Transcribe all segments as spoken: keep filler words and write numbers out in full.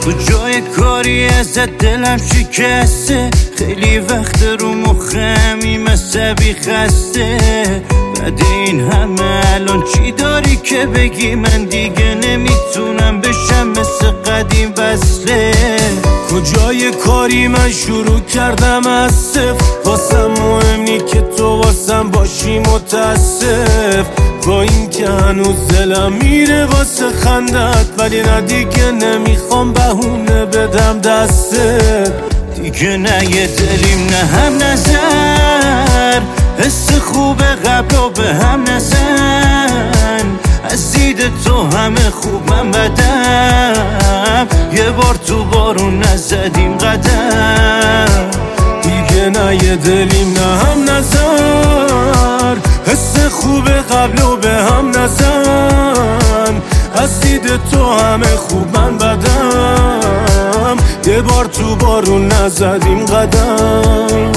کجای کاری ازت دلم شکسته، خیلی وقت رو مخمی مصبی خسته. بعد این همه الان چی داری که بگی؟ من دیگه نمیتونم بشم مثل قدیم وصله. کجای کاری من شروع کردم از صفر، واسم مهم نی که تو واسم باشی متاسف. با این که هنوز دلم میره واسه خندت، ولی نه دیگه نمیخوام بهونه بدم دستت. دیگه نه یه دلیم نه هم نظر، حس خوب قبل و به هم نزن. از دید تو همه خوب من بدم، یه بار تو بارون نزدیم قدم. دیگه نه یه دلیم نه هم نظر، حس خوب قبل و به هم نزن. از دید تو همه خوب من بدم، یه بار تو بارون نزدیم قدم.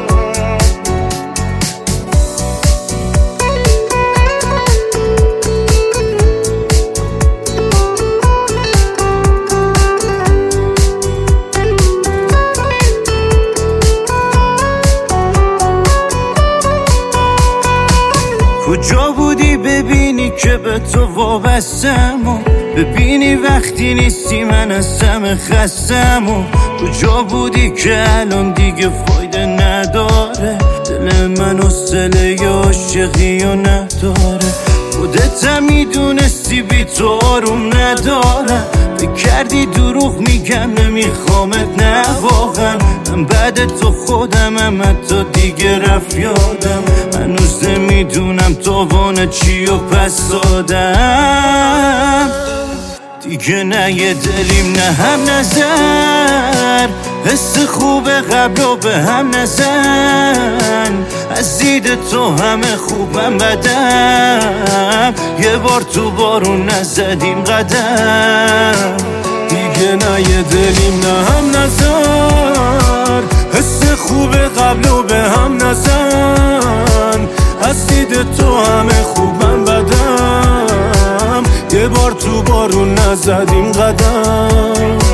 کجا بودی ببینی که به تو وابستم، و ببینی وقتی نیستی من از همه خستم. و کجا بودی که الان دیگه فایده نداره، دل من حوصله عاشقی و نداره. خودت هم میدونستی بی تو آروم ندارم، فکر کردی دروغ میگم نمیخوامت، نه واقعا من بعد تو خودم هم حتی دیگه رفت یادم. هنوز نمیدونم تاوان چی و پس دادم. دیگه نه یه دلیم نه هم نظر، حس خوب قبل و به هم نزن. از دید تو همه خوبم بدم، یه بار تو بارون نزدیم قدم. دیگه نه یه دلیم نه هم نظر، حس خوب قبل و به هم نزن. از دید تو همه خوبم بدم، یه بار تو بارون نزدیم قدم.